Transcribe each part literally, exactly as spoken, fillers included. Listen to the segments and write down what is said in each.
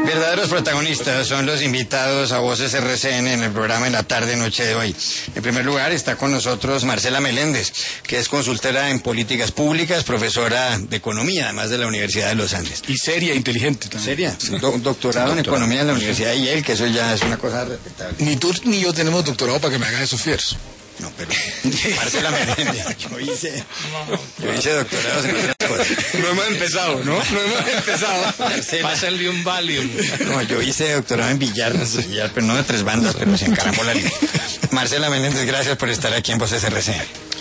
Verdaderos protagonistas son los invitados a Voces R C N en el programa en la tarde-noche de hoy. En primer lugar está con nosotros Marcela Meléndez, que es consultora en políticas públicas, profesora de economía, además de la Universidad de los Andes. Y seria, inteligente también. Seria, Do doctorado en economía en la Universidad de Yale, que eso ya es una cosa respetable. Ni tú ni yo tenemos doctorado para que me hagas esos fierros. No, pero Marcela Meléndez, yo hice, yo hice doctorados en otras cosas. No hemos empezado, ¿no? No hemos empezado. Pásenle un Valium. No, yo hice doctorado en billar, billar, pero no de tres bandas, pero se encaramó la línea. Marcela Meléndez, gracias por estar aquí en Voces R C N.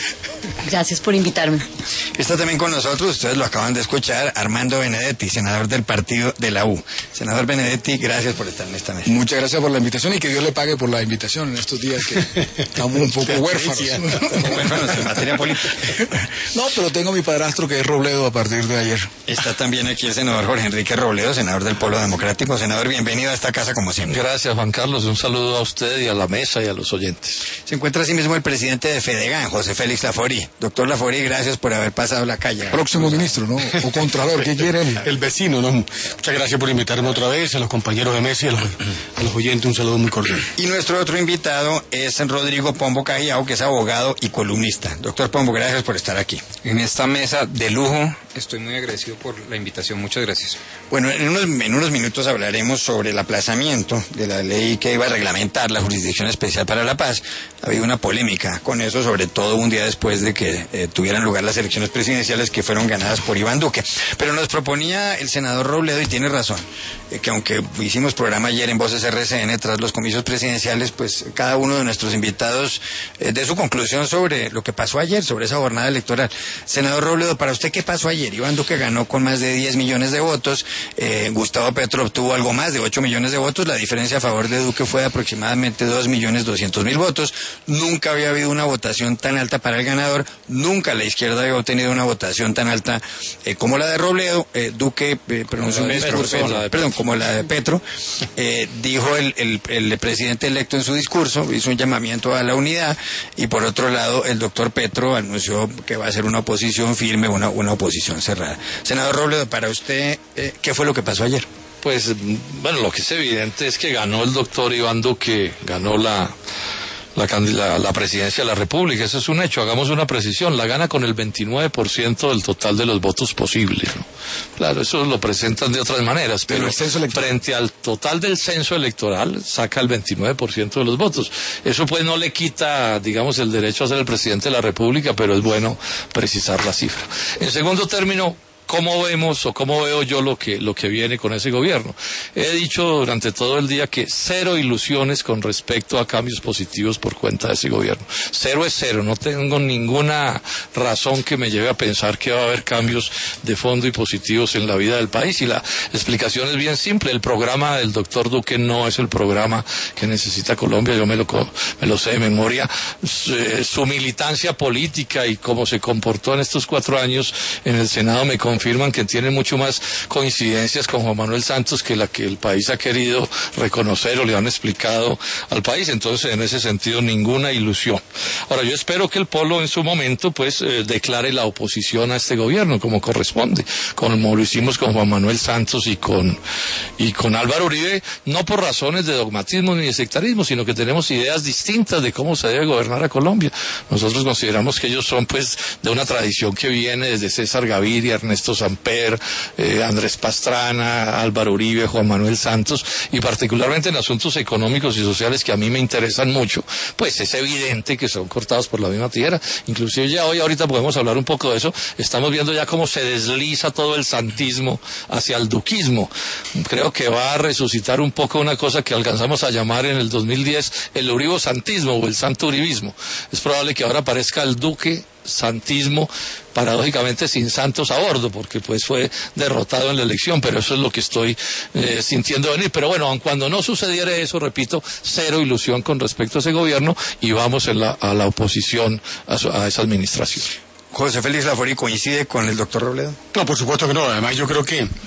Gracias por invitarme. Está también con nosotros, ustedes lo acaban de escuchar, Armando Benedetti, senador del partido de la U. Senador Benedetti, gracias por estar en esta mesa. Muchas gracias por la invitación y que Dios le pague por la invitación en estos días que estamos un poco huérfanos. Huérfanos en materia política. No, pero tengo mi padrastro que es Robledo a partir de ayer. Está también aquí el senador Jorge Enrique Robledo, senador del Polo Democrático. Senador, bienvenido a esta casa como siempre. Gracias, Juan Carlos. Un saludo a usted y a la mesa y a los oyentes. Se encuentra así mismo el presidente de Fedegan, José Félix Laforí. Doctor Laforí, gracias por haber pasado la calle. Próximo ministro, ¿no? O contralor, ¿qué quiere él? El vecino, ¿no? Muchas gracias por invitarme otra vez, a los compañeros de mesa y a los, a los oyentes un saludo muy cordial. Y nuestro otro invitado es Rodrigo Pombo Cajiao, que es abogado y columnista. Doctor Pombo, gracias por estar aquí. En esta mesa de lujo, estoy muy agradecido por la invitación. Muchas gracias. Bueno, en unos, en unos minutos hablaremos sobre el aplazamiento de la ley que iba a reglamentar la Jurisdicción Especial para la Paz. Ha habido una polémica con eso, sobre todo un día después de que eh, tuvieran lugar las elecciones presidenciales que fueron ganadas por Iván Duque. Pero nos proponía el senador Robledo, y tiene razón, eh, que aunque hicimos programa ayer en Voces R C N tras los comicios presidenciales, pues cada uno de nuestros invitados eh, dé su conclusión sobre lo que pasó ayer, sobre esa jornada electoral. Senador Robledo, para usted, ¿qué pasó ayer? Iván Duque ganó con más de diez millones de votos, eh, Gustavo Petro obtuvo algo más de ocho millones de votos, la diferencia a favor de Duque fue de aproximadamente dos millones doscientos mil votos. Nunca había habido una votación tan alta para el ganador, nunca la izquierda había obtenido una votación tan alta eh, como la de Robledo. eh, Duque eh, pronunció un discurso, perdón, como la de Petro, eh, dijo el, el, el presidente electo en su discurso, hizo un llamamiento a la unidad, y por otro lado el doctor Petro anunció que va a ser una oposición firme, una, una oposición cerrada. Senador Robledo, para usted, eh, ¿qué fue lo que pasó ayer? Pues, bueno, lo que es evidente es que ganó el doctor Iván Duque, ganó la... La, la, la presidencia de la República, eso es un hecho. Hagamos una precisión, la gana con el veintinueve por ciento del total de los votos posibles, ¿no? Claro, eso lo presentan de otras maneras, pero, pero frente al total del censo electoral saca el veintinueve por ciento de los votos. Eso pues no le quita, digamos, el derecho a ser el presidente de la República, pero es bueno precisar la cifra. En segundo término, ¿cómo vemos o cómo veo yo lo que, lo que viene con ese gobierno? He dicho durante todo el día que cero ilusiones con respecto a cambios positivos por cuenta de ese gobierno. Cero es cero, no tengo ninguna razón que me lleve a pensar que va a haber cambios de fondo y positivos en la vida del país, y la explicación es bien simple. El programa del doctor Duque no es el programa que necesita Colombia, yo me lo, me lo sé de memoria. Su, su militancia política y cómo se comportó en estos cuatro años en el Senado me confirma afirman que tiene mucho más coincidencias con Juan Manuel Santos que la que el país ha querido reconocer o le han explicado al país. Entonces, en ese sentido, ninguna ilusión. Ahora, yo espero que el Polo en su momento pues eh, declare la oposición a este gobierno como corresponde, como lo hicimos con Juan Manuel Santos y con y con Álvaro Uribe, no por razones de dogmatismo ni de sectarismo, sino que tenemos ideas distintas de cómo se debe gobernar a Colombia. Nosotros consideramos que ellos son pues de una tradición que viene desde César Gaviria, Ernesto Samper, eh, Andrés Pastrana, Álvaro Uribe, Juan Manuel Santos, y particularmente en asuntos económicos y sociales que a mí me interesan mucho, pues es evidente que son cortados por la misma tijera. Inclusive ya hoy, ahorita podemos hablar un poco de eso, estamos viendo ya cómo se desliza todo el santismo hacia el duquismo. Creo que va a resucitar un poco una cosa que alcanzamos a llamar en el dos mil diez el uribosantismo o el santo uribismo. Es probable que ahora aparezca el duque santismo, paradójicamente sin Santos a bordo, porque pues fue derrotado en la elección, pero eso es lo que estoy eh, sintiendo venir. Pero bueno, aun cuando no sucediera eso, repito, cero ilusión con respecto a ese gobierno, y vamos en la, a la oposición a, su, a esa administración. José Félix Laforí, ¿coincide con el doctor Robledo? No, por supuesto que no. Además, yo creo que,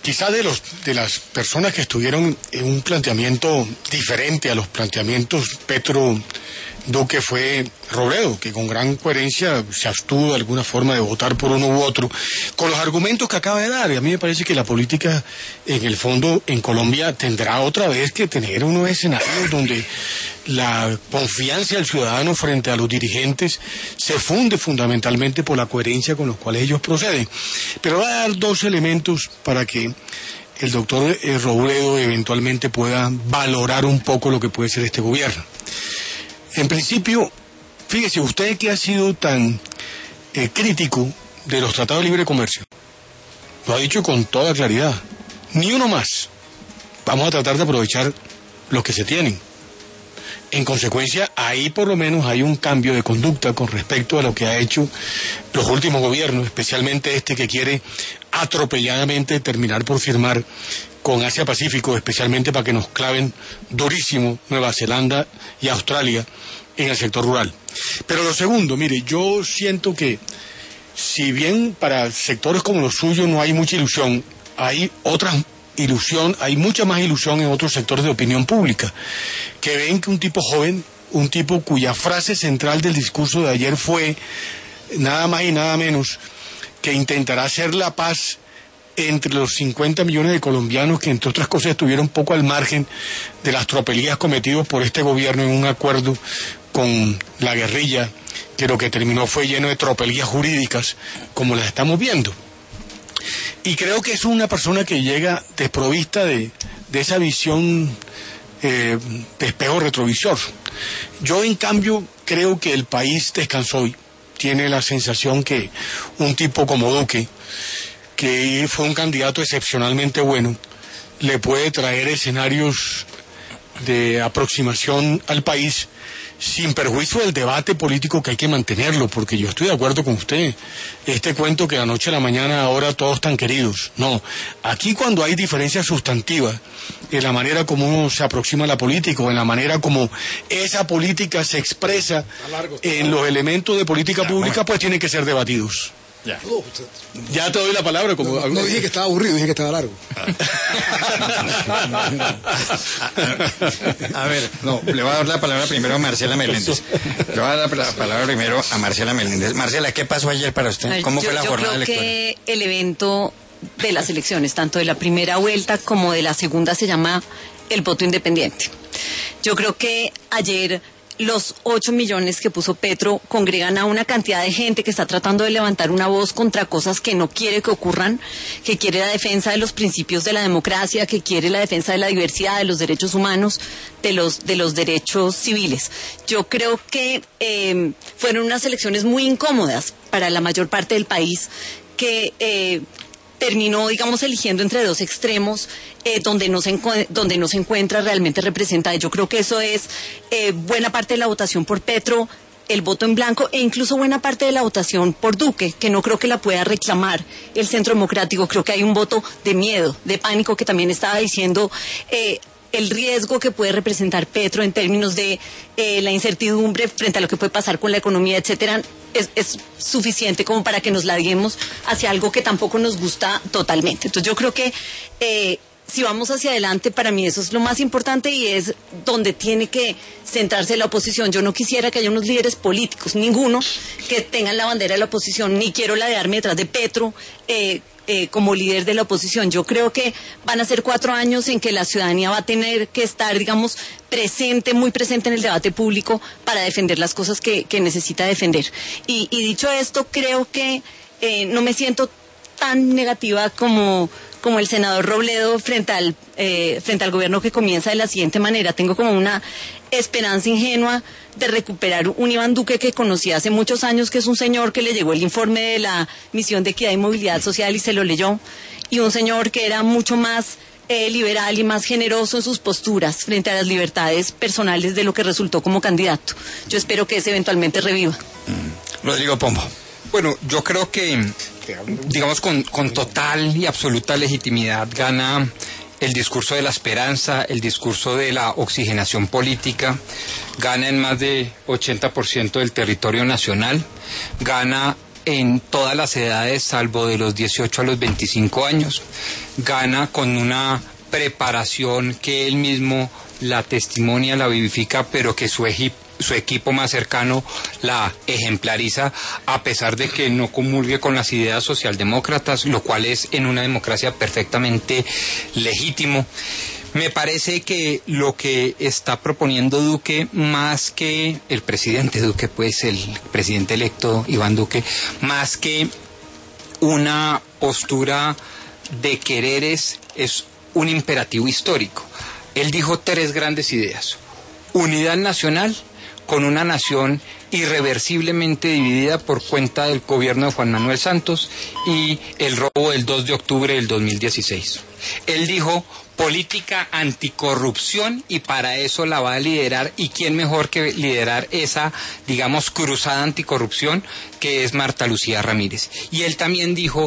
quizá de los de las personas que estuvieron en un planteamiento diferente a los planteamientos Petro Duque fue Robledo, que con gran coherencia se abstuvo de alguna forma de votar por uno u otro, con los argumentos que acaba de dar. Y a mí me parece que la política, en el fondo, en Colombia tendrá otra vez que tener unos escenarios donde la confianza del ciudadano frente a los dirigentes se funde fundamentalmente por la coherencia con los cuales ellos proceden. Pero va a dar dos elementos para que el doctor Robledo eventualmente pueda valorar un poco lo que puede ser este gobierno. En principio, fíjese, usted que ha sido tan eh, crítico de los tratados de libre comercio, lo ha dicho con toda claridad, ni uno más. Vamos a tratar de aprovechar los que se tienen. En consecuencia, ahí por lo menos hay un cambio de conducta con respecto a lo que ha hecho los últimos gobiernos, especialmente este que quiere atropelladamente terminar por firmar con Asia Pacífico, especialmente para que nos claven durísimo Nueva Zelanda y Australia en el sector rural. Pero lo segundo, mire, yo siento que si bien para sectores como los suyos no hay mucha ilusión, hay otra ilusión, hay mucha más ilusión en otros sectores de opinión pública, que ven que un tipo joven, un tipo cuya frase central del discurso de ayer fue nada más y nada menos que intentará hacer la paz entre los cincuenta millones de colombianos que, entre otras cosas, estuvieron un poco al margen de las tropelías cometidas por este gobierno en un acuerdo con la guerrilla, que lo que terminó fue lleno de tropelías jurídicas, como las estamos viendo. Y creo que es una persona que llega desprovista de, de esa visión eh, de espejo retrovisor. Yo, en cambio, creo que el país descansó hoy. Tiene la sensación que un tipo como Duque, que fue un candidato excepcionalmente bueno, le puede traer escenarios de aproximación al país sin perjuicio del debate político que hay que mantenerlo, porque yo estoy de acuerdo con usted. Este cuento que de la noche a la mañana ahora todos están queridos. No, aquí cuando hay diferencias sustantivas en la manera como uno se aproxima a la política o en la manera como esa política se expresa en los elementos de política pública, pues tienen que ser debatidos. Ya. Ya te doy la palabra. Como no, no dije que estaba aburrido, dije que estaba largo. A ver, no, le voy a dar la palabra primero a Marcela Meléndez. Le voy a dar la palabra primero a Marcela Meléndez. Marcela, ¿qué pasó ayer para usted? ¿Cómo yo, fue la yo jornada creo electoral? Que el evento de las elecciones, tanto de la primera vuelta como de la segunda, se llama el voto independiente. Yo creo que ayer los ocho millones que puso Petro congregan a una cantidad de gente que está tratando de levantar una voz contra cosas que no quiere que ocurran, que quiere la defensa de los principios de la democracia, que quiere la defensa de la diversidad, de los derechos humanos, de los, de los derechos civiles. Yo creo que eh, fueron unas elecciones muy incómodas para la mayor parte del país, que eh, terminó, digamos, eligiendo entre dos extremos eh, donde, no se donde no se encuentra realmente representada. Yo creo que eso es eh, buena parte de la votación por Petro, el voto en blanco, e incluso buena parte de la votación por Duque, que no creo que la pueda reclamar el Centro Democrático. Creo que hay un voto de miedo, de pánico, que también estaba diciendo eh, el riesgo que puede representar Petro en términos de eh, la incertidumbre frente a lo que puede pasar con la economía, etcétera. Es, es suficiente como para que nos laguemos hacia algo que tampoco nos gusta totalmente. Entonces yo creo que eh, si vamos hacia adelante, para mí eso es lo más importante y es donde tiene que centrarse la oposición. Yo no quisiera que haya unos líderes políticos, ninguno, que tengan la bandera de la oposición, ni quiero ladearme detrás de Petro eh, eh, como líder de la oposición. Yo creo que van a ser cuatro años en que la ciudadanía va a tener que estar, digamos, presente, muy presente en el debate público para defender las cosas que, que necesita defender. Y, y dicho esto, creo que eh, no me siento tan negativa como, como el senador Robledo frente al, eh, frente al gobierno que comienza de la siguiente manera. Tengo como una esperanza ingenua de recuperar un Iván Duque que conocí hace muchos años, que es un señor que le llegó el informe de la Misión de Equidad y Movilidad Social y se lo leyó, y un señor que era mucho más eh, liberal y más generoso en sus posturas frente a las libertades personales de lo que resultó como candidato. Yo espero que ese eventualmente reviva. Mm. Rodrigo Pombo. Bueno, yo creo que, digamos, con, con total y absoluta legitimidad gana el discurso de la esperanza, el discurso de la oxigenación política, gana en más de ochenta por ciento del territorio nacional, gana en todas las edades, salvo de los dieciocho a los veinticinco años. Gana con una preparación que él mismo la testimonia, la vivifica, pero que su equipo su equipo más cercano la ejemplariza, a pesar de que no comulgue con las ideas socialdemócratas, lo cual es en una democracia perfectamente legítimo. Me parece que lo que está proponiendo Duque, más que el presidente Duque, pues el presidente electo Iván Duque, más que una postura de quereres, es un imperativo histórico. Él dijo tres grandes ideas: unidad nacional, con una nación irreversiblemente dividida por cuenta del gobierno de Juan Manuel Santos y el robo del dos de octubre del dos mil dieciséis. Él dijo política anticorrupción, y para eso la va a liderar, y quién mejor que liderar esa, digamos, cruzada anticorrupción, que es Marta Lucía Ramírez. Y él también dijo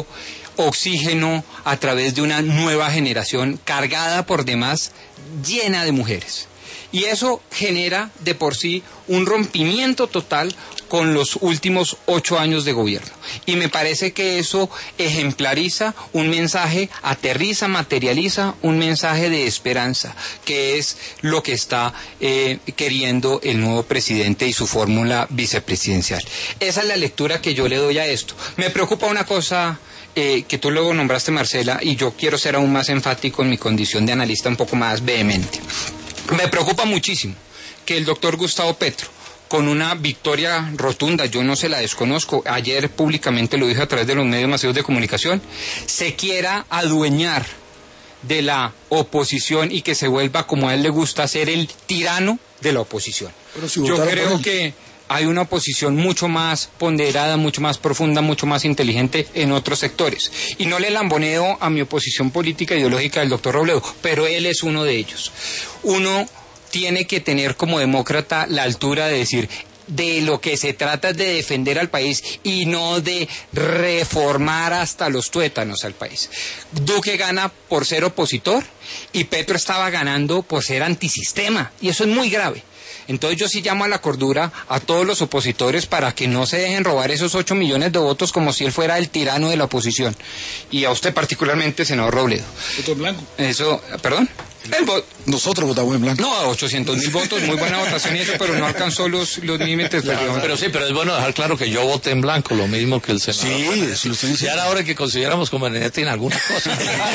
oxígeno a través de una nueva generación cargada por demás, llena de mujeres. Y eso genera de por sí un rompimiento total con los últimos ocho años de gobierno. Y me parece que eso ejemplariza un mensaje, aterriza, materializa un mensaje de esperanza, que es lo que está eh, queriendo el nuevo presidente y su fórmula vicepresidencial. Esa es la lectura que yo le doy a esto. Me preocupa una cosa eh, que tú luego nombraste, Marcela, y yo quiero ser aún más enfático en mi condición de analista un poco más vehemente. Me preocupa muchísimo que el doctor Gustavo Petro, con una victoria rotunda, yo no se la desconozco, ayer públicamente lo dije a través de los medios masivos de comunicación, se quiera adueñar de la oposición y que se vuelva, como a él le gusta, ser el tirano de la oposición. Si yo creo que hay una oposición mucho más ponderada, mucho más profunda, mucho más inteligente en otros sectores. Y no le lamboneo a mi oposición política e ideológica del doctor Robledo, pero él es uno de ellos. Uno tiene que tener como demócrata la altura de decir, de lo que se trata es de defender al país y no de reformar hasta los tuétanos al país. Duque gana por ser opositor y Petro estaba ganando por ser antisistema, y eso es muy grave. Entonces yo sí llamo a la cordura a todos los opositores para que no se dejen robar esos ocho millones de votos como si él fuera el tirano de la oposición. Y a usted particularmente, senador Robledo. ¿Voto en blanco? Eso, ¿perdón? El vo- Nosotros votamos en blanco. No, ochocientos mil votos, muy buena votación y eso, pero no alcanzó los, los límites. Claro, pero sí, pero es bueno dejar claro que yo voté en blanco, lo mismo que el senador. Sí, eso lo estoy diciendo. Ya era hora que consideráramos conveniente en alguna cosa.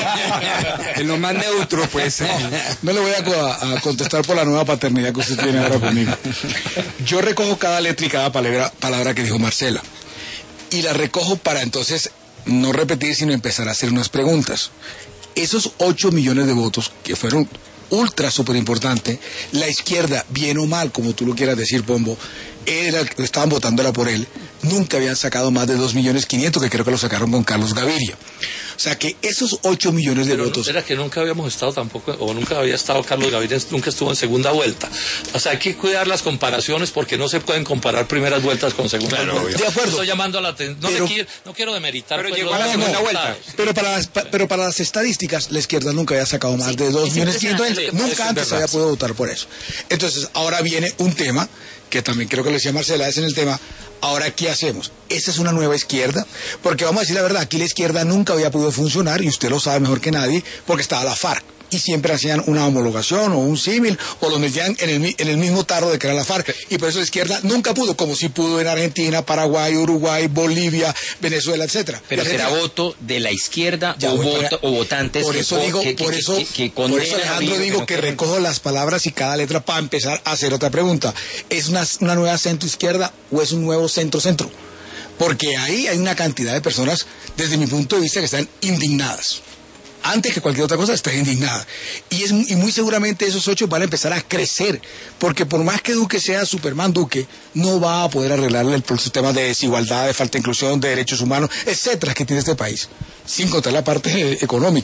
En lo más neutro, pues. No, no le voy a, co- a contestar por la nueva paternidad que usted tiene ahora conmigo. Yo recojo cada letra y cada palabra, palabra que dijo Marcela. Y la recojo para entonces no repetir, sino empezar a hacer unas preguntas. Esos ocho millones de votos que fueron ultra súper importantes, la izquierda, bien o mal, como tú lo quieras decir, Pombo, era, estaban votándola por él, nunca habían sacado más de dos millones quinientos, que creo que lo sacaron con Carlos Gaviria. O sea que esos ocho millones de Pero votos... era que nunca habíamos estado tampoco, o nunca había estado Carlos Gaviria, nunca estuvo en segunda vuelta. O sea, hay que cuidar las comparaciones porque no se pueden comparar primeras vueltas con segundas Claro, vueltas. de acuerdo. Estoy llamando a la atención. No, Pero- me quiero, no quiero demeritar. Pero pues, llegó los a la segunda resultados. vuelta. Pero para, las, pa- pero para las estadísticas, la izquierda nunca había sacado más de dos millones quinientos, sí, eso nunca es antes verdad. había podido votar por eso. Entonces, ahora viene un tema, que también creo que lo decía Marcela, es en el tema, ahora, ¿qué hacemos? ¿Esta es una nueva izquierda? Porque vamos a decir la verdad, aquí la izquierda nunca había podido funcionar, y usted lo sabe mejor que nadie, porque estaba la FARC. Y siempre hacían una homologación o un símil, o lo metían en el, mi- en el mismo tarro de que era la FARC. Y por eso la izquierda nunca pudo, como si pudo en Argentina, Paraguay, Uruguay, Bolivia, Venezuela, etcétera. Pero La será gente- voto de la izquierda Ya o, voy voto- para- o votantes por que eso co- digo, que, que- por eso, que- que por condenan eso a Alejandro Uribe, digo no que quieren- recojo las palabras y cada letra para empezar a hacer otra pregunta. ¿Es una, una nueva centro izquierda o es un nuevo centro centro? Porque ahí hay una cantidad de personas, desde mi punto de vista, que están indignadas. Antes que cualquier otra cosa, están indignadas. Y, es, y muy seguramente esos ocho van a empezar a crecer, porque por más que Duque sea Superman Duque, no va a poder arreglarle el, los temas de desigualdad, de falta de inclusión, de derechos humanos, etcétera, que tiene este país. Sin contar la parte eh, económica,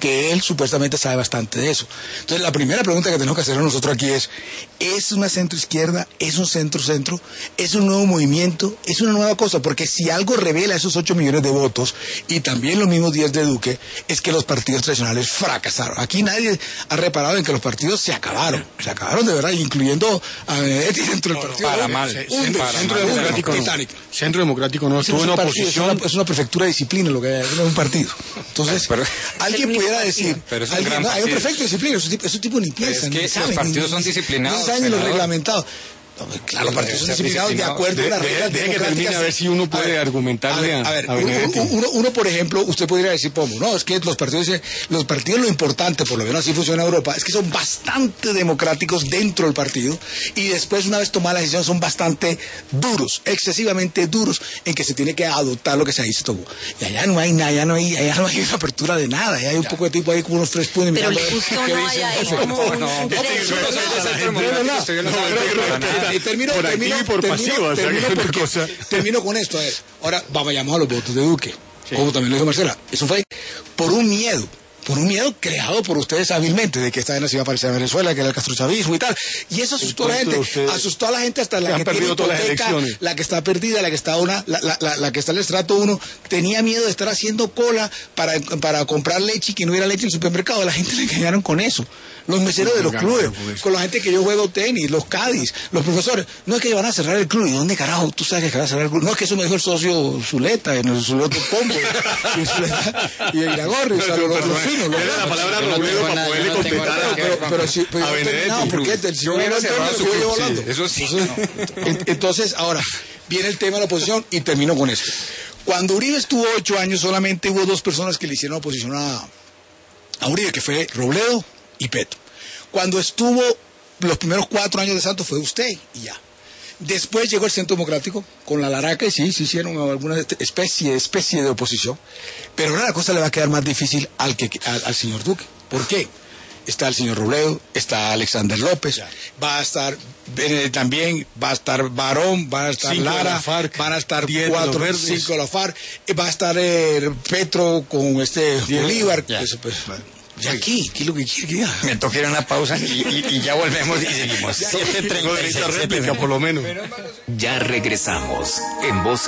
que él supuestamente sabe bastante de eso. Entonces la primera pregunta que tenemos que hacer nosotros aquí es, ¿es una centro-izquierda? ¿Es un centro-centro? ¿Es un nuevo movimiento? ¿Es una nueva cosa? Porque si algo revela esos ocho millones de votos, y también los mismos diez de Duque, es que los partidos tradicionales fracasaron. Aquí nadie ha reparado en que los partidos se acabaron, se acabaron de verdad, incluyendo a Benedetti dentro del partido. Para mal. Hunde, Para centro mal. democrático, no. Titanic. Centro Democrático no estuvo en Es un partido, oposición. es una, es una prefectura de disciplina lo que hay, no es un partido. Entonces, Pero- alguien Es el pudiera mismo decir, Pero es un alguien- gran no, hay un partido. prefecto de disciplina, esos tipos, esos tipos ni piensan, que ni los saben, partidos ni- son ni- disciplinados, No saben ni los senador. reglamentados. No, claro, los partidos son Debe ser disciplinados de disciplinado. acuerdo a las De- reglas deje que democráticas. termine, a ver si uno puede A ver, argumentarle a ver, a- a ver, a uno, Benedetti. uno, uno, por ejemplo, usted podría decir, Pombo, no, es que los partidos, los partidos lo importante, por lo menos así funciona en Europa, es que son bastante democráticos dentro del partido y después, una vez tomada la decisión, son bastante duros, excesivamente duros en que se tiene que adoptar lo que se ahí se tomó. Y allá no hay nada, allá no hay, allá no hay una apertura de nada, allá hay un poco de tipo ahí como unos tres puños. Pero mirando le a ver gustó qué no dicen. haya es como un No, no, derecho. yo no soy de centro No, democrático, no, no. estoy en la No, centro pero- pero- para nada. y termino, Por activo termino, y por termino, pasivo, o sea, termino que es porque- cosa. termino con esto. A ver, ahora vayamos a los votos de Duque, como también lo dijo Marcela. Eso fue por un miedo. Por un miedo creado por ustedes hábilmente, de que esta vaina se iba a parecer a Venezuela, que era el castrochavismo y tal. Y eso asustó a la cuento gente. de ustedes Asustó a la gente hasta que la han que tiene perdido todas las hipoteca, elecciones. la que está perdida, la que está una, la, la, la, la que está en el estrato uno, tenía miedo de estar haciendo cola para, para comprar leche y que no hubiera leche en el supermercado. La gente le engañaron con eso. Los meseros de los clubes, con la gente que yo juego tenis, los cadis, los profesores. No es que van a cerrar el club. ¿Y dónde carajo tú sabes que van a cerrar el club? No, es que eso me dijo el socio Zuleta, en el Zuleta Pombo, y el Zuleta, y el Iragorri, o sea, los, los, los finos. Los Era la palabra Yo no Robledo tengo para nada, poderle yo no tengo contestar nada a- que ver pero, con- pero sí, pero a yo Benedetti. terminaba, porque el Yo señor hubiera Antonio cerrado lo su sigo yo club, sí, hablando. eso sí. En- Entonces, ahora, viene el tema de la oposición y termino con esto. Cuando Uribe estuvo ocho años, solamente hubo dos personas que le hicieron oposición a, a Uribe, que fue Robledo y Petro. Cuando estuvo los primeros cuatro años de Santos fue usted y ya. Después llegó el Centro Democrático con la Laraca y sí, se hicieron alguna especie, especie de oposición. Pero ahora la cosa le va a quedar más difícil al, que, al, al señor Duque. ¿Por qué? Está el señor Robledo, está Alexander López, va a estar eh, también, va a estar Barón, va a estar Cinco de Lara, la FARC, van a estar diez de cuatro, los Verdes. cinco de la FARC, eh, va a estar eh, Petro con este Bolívar. Ya. Eso, pues, ¿y aquí? ¿Qué es lo que quiere que diga? Me toca ir a una pausa y, y- y ya volvemos y seguimos. siete treinta y seis, Réplica, por lo menos. Ya regresamos en Voz